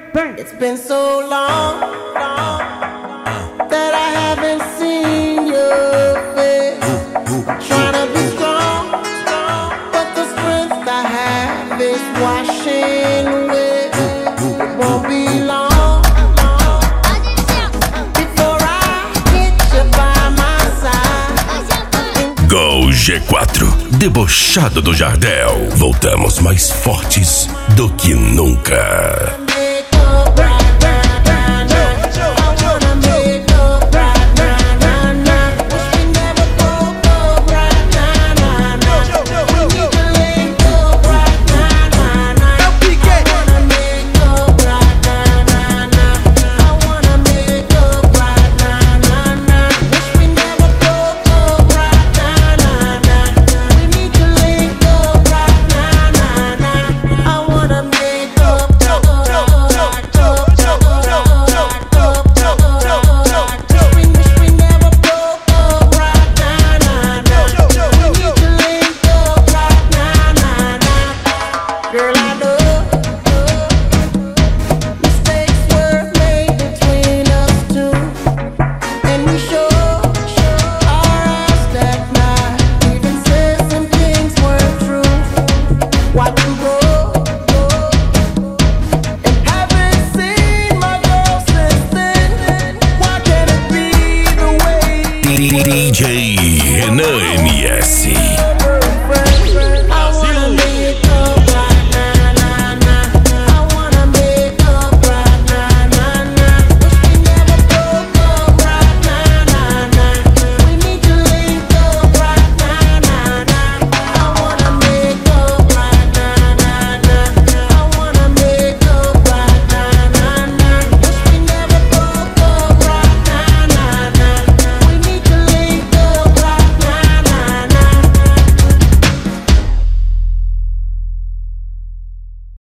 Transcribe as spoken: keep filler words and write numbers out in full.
It's been so long, long that I haven't seen your face. Trying to be strong, but the strength I have is washing away. It won't be long, long before I get you by my side. Gol G quatro, debochado do Jardel. Voltamos mais fortes do que nunca.